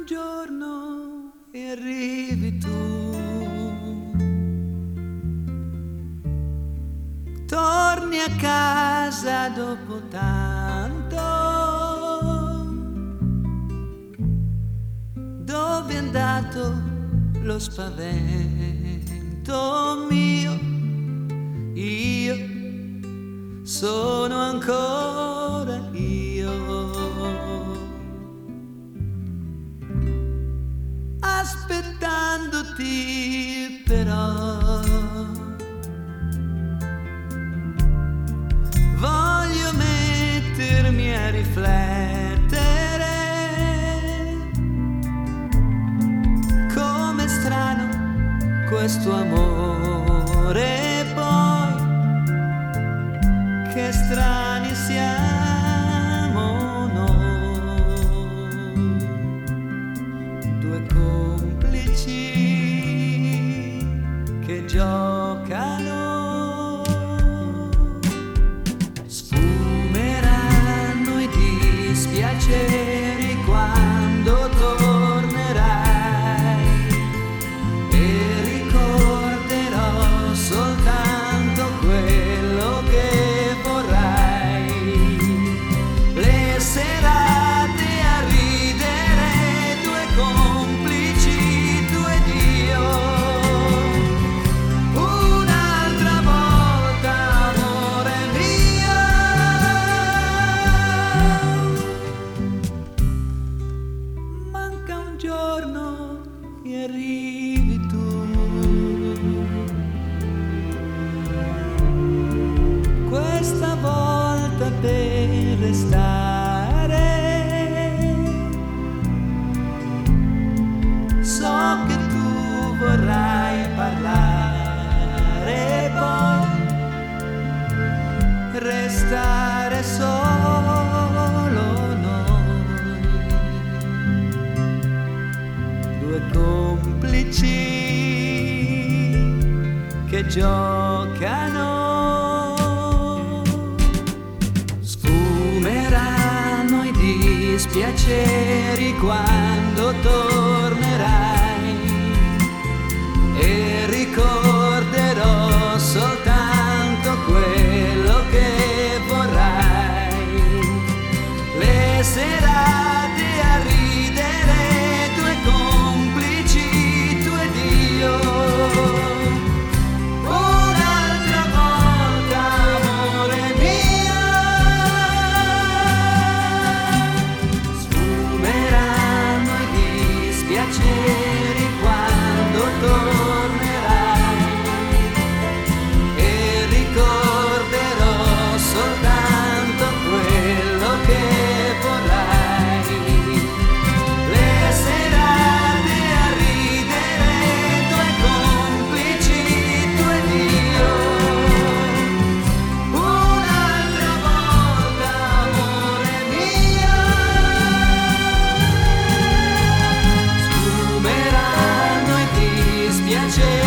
un giorno e arrivi tu, torni a casa dopo tanto. Dove è andato lo spavento mio? Io sono ancora io, aspettandoti però. Voglio mettermi a riflettere, com'è strano questo amore, poi che strani siamo noi, due complici che giocano. Sfumeranno i dispiaceri quando tornerai e ricorderò soltanto quello che vorrai. Le serate a ridere, due complici, tu ed io. Un'altra volta, amore mio. Manca un giorno e arrivi tu. Questa volta per restare. So che tu vorrai parlare, poi restare solo noi, due complici che giocano. Sfumeranno i dispiaceri quando tornerai e ricorderò soltanto quello che vorrai. Le serate a ridere, due complici, tu ed io. Un'altra volta, amore mio. Sfumeranno i dispiaceri quando tornerai e ricorderò soltanto quello che vorrai. Le serate a ridere, due complici, tu ed io. Un'altra volta, amore mio. Sfumeranno i dispiaceri